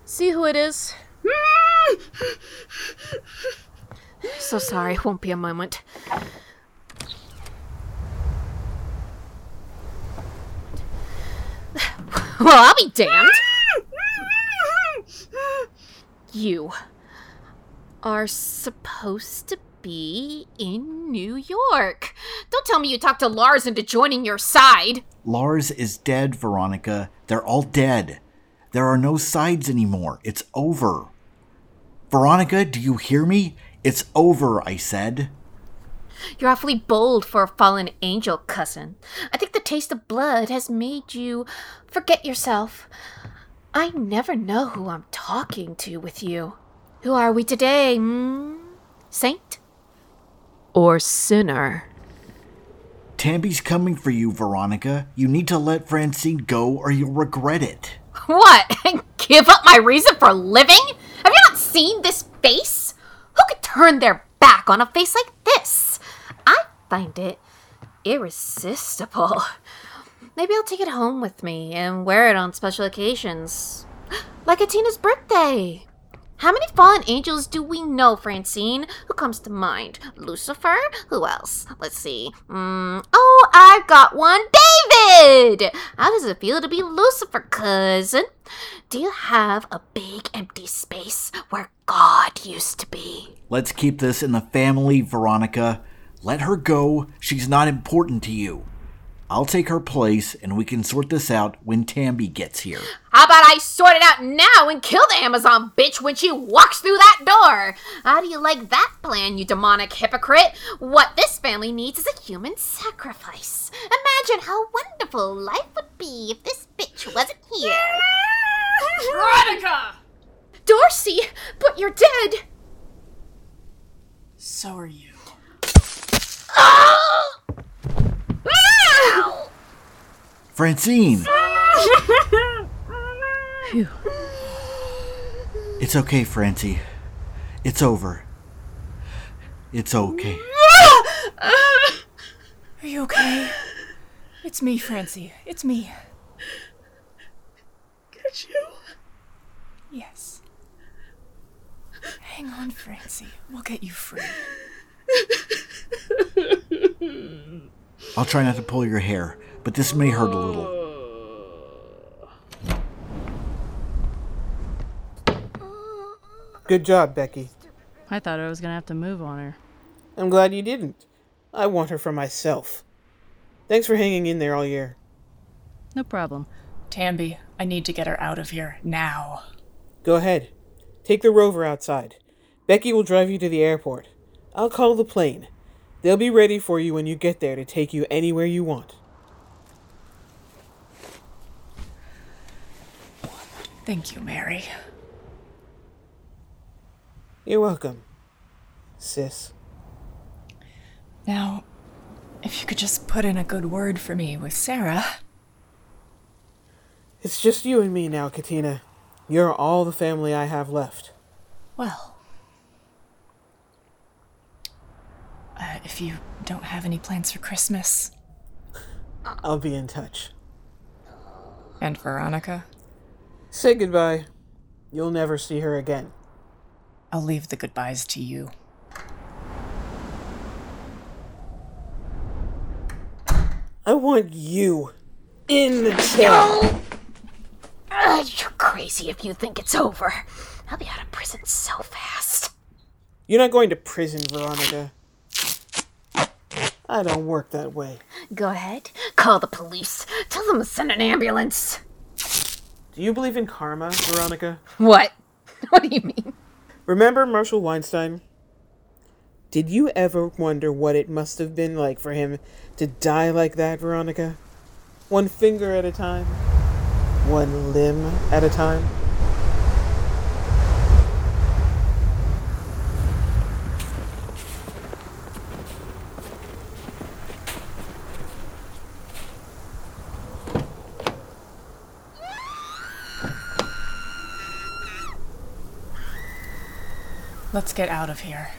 See who it is? So sorry, won't be a moment. Well, I'll be damned. You are supposed to be in New York. Don't tell me you talked to Lars into joining your side. Lars is dead, Veronica. They're all dead. There are no sides anymore. It's over. Veronica, do you hear me? It's over, I said. You're awfully bold for a fallen angel, cousin. I think the taste of blood has made you forget yourself. I never know who I'm talking to with you. Who are we today, Saint? Or sinner? Tamby's coming for you, Veronica. You need to let Francine go or you'll regret it. What? Give up my reason for living? Have you not seen this face? Who could turn their back on a face like this? I find it irresistible. Maybe I'll take it home with me and wear it on special occasions. Like Atina's birthday. How many fallen angels do we know, Francine? Who comes to mind? Lucifer? Who else? Let's see. Oh, I've got one. David! How does it feel to be Lucifer, cousin? Do you have a big empty space where God used to be? Let's keep this in the family, Veronica. Let her go. She's not important to you. I'll take her place, and we can sort this out when Tamby gets here. How about I sort it out now and kill the Amazon bitch when she walks through that door? How do you like that plan, you demonic hypocrite? What this family needs is a human sacrifice. Imagine how wonderful life would be if this bitch wasn't here. Veronica! Dorsey, but you're dead. So are you. Francine! Phew. It's okay, Francie. It's over. It's okay. Are you okay? It's me, Francie. It's me. Got you? Yes. Hang on, Francie. We'll get you free. I'll try not to pull your hair, but this may hurt a little. Good job, Becky. I thought I was gonna have to move on her. I'm glad you didn't. I want her for myself. Thanks for hanging in there all year. No problem. Tamby, I need to get her out of here now. Go ahead. Take the Rover outside. Becky will drive you to the airport. I'll call the plane. They'll be ready for you when you get there to take you anywhere you want. Thank you, Mary. You're welcome, sis. Now, if you could just put in a good word for me with Sarah. It's just you and me now, Katina. You're all the family I have left. Well, if you don't have any plans for Christmas. I'll be in touch. And Veronica? Say goodbye. You'll never see her again. I'll leave the goodbyes to you. I want you in the chair. You're crazy if you think it's over. I'll be out of prison so fast. You're not going to prison, Veronica. I don't work that way. Go ahead. Call the police. Tell them to send an ambulance. Do you believe in karma, Veronica? What? What do you mean? Remember Marshall Weinstein? Did you ever wonder what it must have been like for him to die like that, Veronica? One finger at a time? One limb at a time? Let's get out of here.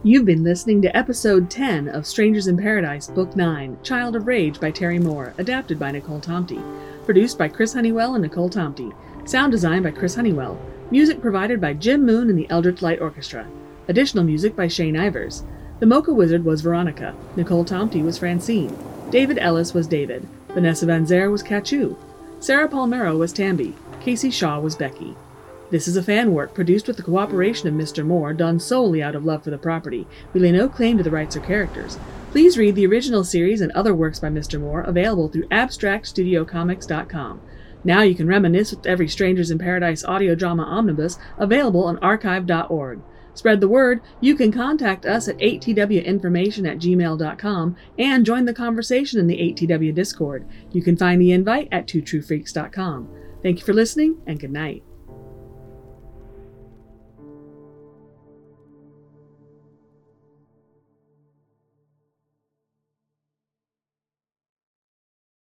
You've been listening to Episode 10 of Strangers in Paradise, Book 9, Child of Rage by Terry Moore, adapted by Nicole Tomte. Produced by Chris Honeywell and Nicole Tomte. Sound design by Chris Honeywell. Music provided by Jim Moon and the Eldritch Light Orchestra. Additional music by Shane Ivers. The Mocha Wizard was Veronica. Nicole Tomte was Francine. David Ellis was David. Vanessa Van Zer was Kachu. Sarah Palmero was Tambi. Casey Shaw was Becky. This is a fan work produced with the cooperation of Mr. Moore, done solely out of love for the property. We lay no claim to the rights or characters. Please read the original series and other works by Mr. Moore, available through AbstractStudioComics.com. Now you can reminisce with every Strangers in Paradise audio drama omnibus, available on archive.org. Spread the word. You can contact us at 8twinformation@gmail.com and join the conversation in the 8TW Discord. You can find the invite at twotruefreaks.com. Thank you for listening, and good night.